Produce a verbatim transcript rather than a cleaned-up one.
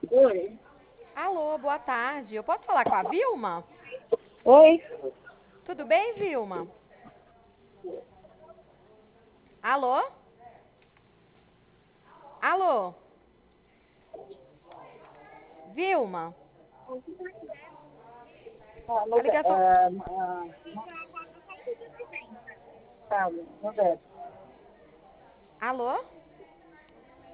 Oi. Alô, boa tarde. Eu posso falar com a Vilma? Oi. Tudo bem, Vilma? Alô? Alô? Vilma? Ah, A no, ligação. ah, ah, sabe, no deve. Alô?